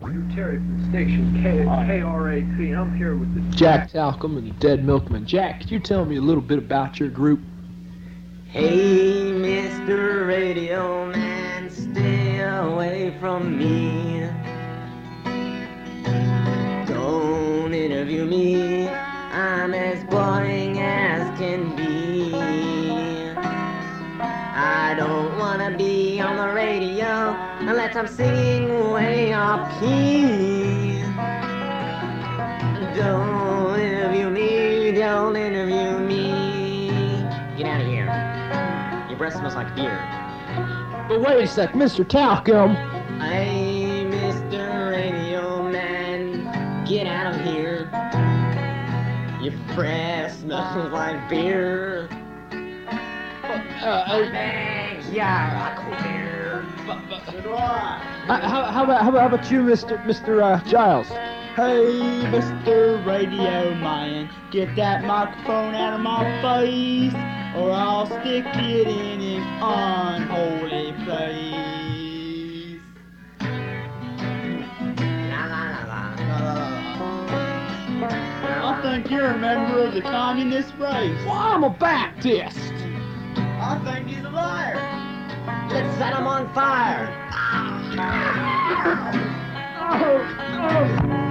Terry from the station KRAP. I'm here with the Jack Talcum and the Dead Milkman. Jack, could you tell me a little bit about your group? Hey, Mr. Radio Man, stay away from me. Don't interview me, I'm as boring as can be. I don't wanna be on the radio unless I'm singing way off key. Don't interview me, don't interview me. Get out of here. Your breath smells like beer. But wait a sec, Mr. Talcum. Hey, Mr. Radio Man, get out of here. Your breath smells like beer. Yeah, I quit beer. How about you, Mr. Giles? Hey, Mr. Radio Man, get that microphone out of my face, or I'll stick it in an unholy place. I think you're a member of the communist race. Well, I'm a Baptist. I think he's a liar. Let's set him on fire. Oh.